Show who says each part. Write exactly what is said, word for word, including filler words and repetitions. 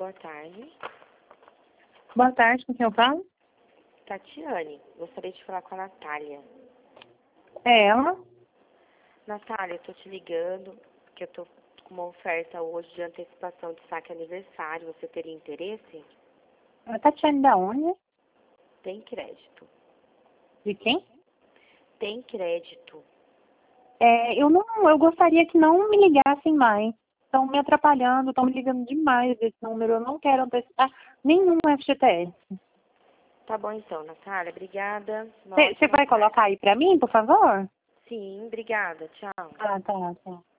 Speaker 1: boa tarde.
Speaker 2: Boa tarde, com quem eu falo?
Speaker 1: Tatiane, gostaria de falar com a Natália.
Speaker 2: É ela?
Speaker 1: Natália, eu tô te ligando, porque eu tô com uma oferta hoje de antecipação de saque aniversário. Você teria interesse?
Speaker 2: A Tatiane da onde?
Speaker 1: Tem crédito.
Speaker 2: De quem?
Speaker 1: Tem crédito.
Speaker 2: É, eu não, eu gostaria que não me ligassem mais. Estão me atrapalhando, estão me ligando demais desse número. Eu não quero antecipar nenhum F G T S.
Speaker 1: Tá bom então, Natália. Obrigada. Uma
Speaker 2: Você
Speaker 1: ótima
Speaker 2: vai
Speaker 1: tarde.
Speaker 2: colocar aí pra mim, por favor?
Speaker 1: Sim, obrigada. Tchau.
Speaker 2: Ah, tá, tá.